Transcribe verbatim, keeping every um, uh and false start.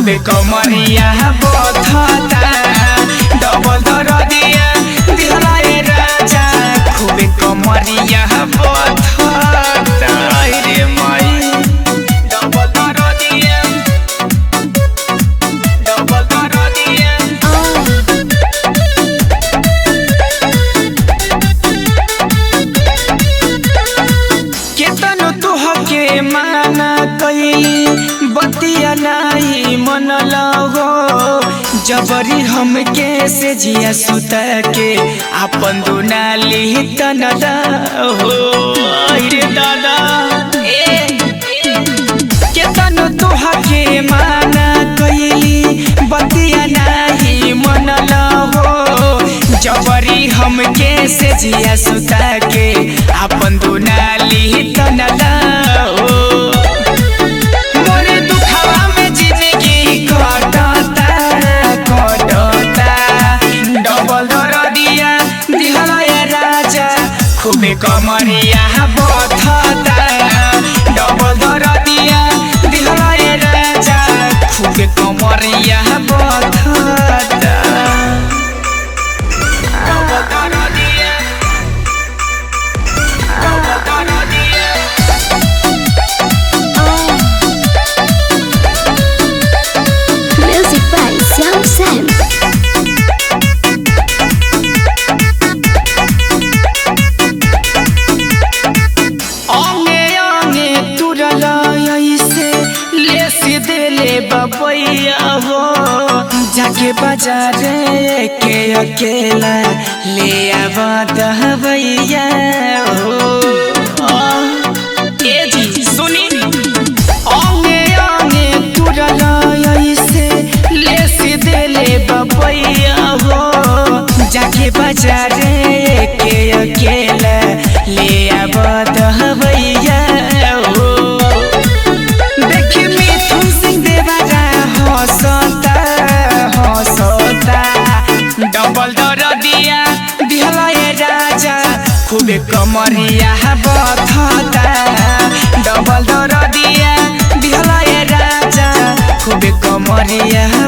खूबे कमरिया बथता डबल दरदिया दिहला ए राजा खूबे कमरिया बथता रे माई डबल दरदिया डबल दरदिया केतनो तुहके माना कइली बतिया नाई मन लगो जबरी हमके से जिया सुता के आपन दुनाली तनदा हो रे दादा ए केतनो तुहके माना कइली बतिया नाई मन लगो जबरी हमके से जिया सुता के आपन दुनाली तनदा हो मोरे दुखवा में जिंदगी कटता कटता डबल दरदिया दिहला ए राजा खूबे कमरिया बथता डबल दरदिया दिहला ए राजा खूबे कमरिया बथता Music by Sam Sam. अंगे अंगे तुरला ऐसे लेसी देले बबैया हो जाके बाजारे के अकेला ले आवा दहबैया हो ए जी सुनी अंगे अंगे तुरला ऐसे लेसी देले बबैया हो जाके बाजारे के अकेला ले आवा दहबैया हो देखी मिथुन सिंह देवरा हंसता हंसता डबल दरदिया दिहला ए राजा खूबे कमरिया बथता डबल दरदिया दिहला ए राजा खूबे कमरिया